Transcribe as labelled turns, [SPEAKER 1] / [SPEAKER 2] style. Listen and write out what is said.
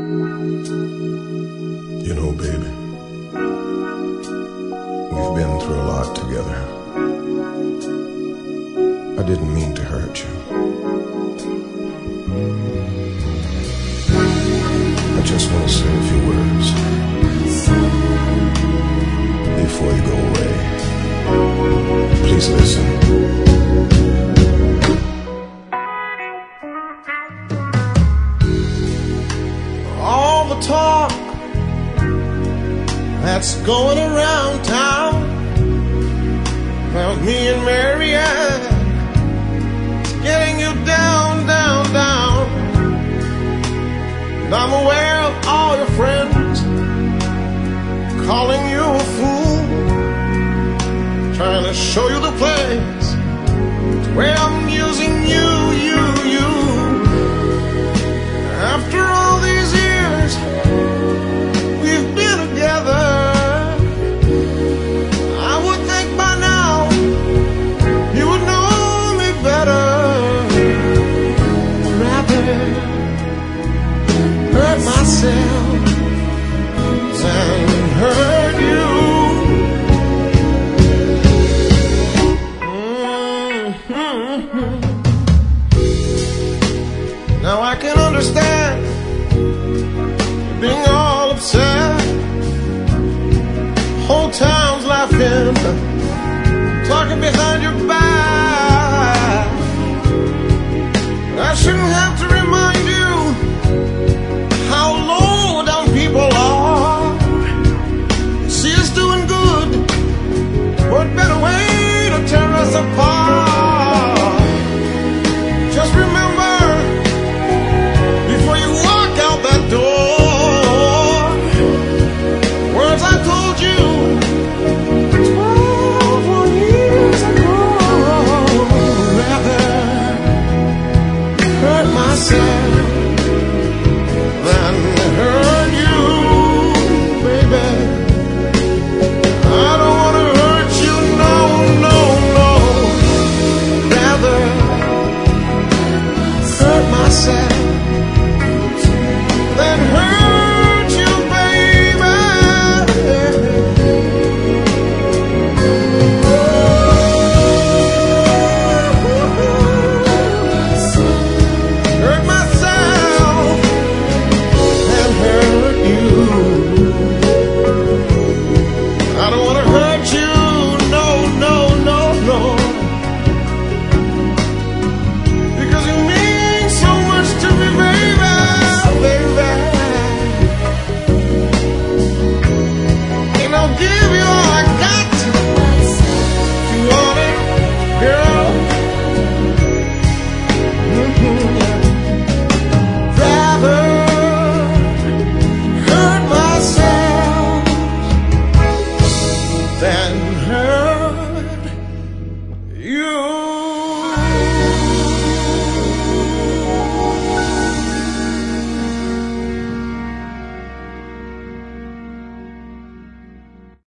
[SPEAKER 1] You know, baby, we've been through a lot together. I didn't mean to hurt you. I just want to say a few words before you go away. Please listen. All the talk that's going around town about me and Marianne getting you down, down, down. And I'm aware of all your friends calling you a fool, trying to show you the place where I'm using you. After all these years we've been together, I would think by now you would know me better. Rather hurt myself than hurt you. Now I can understand being all upset. Whole town's laughing.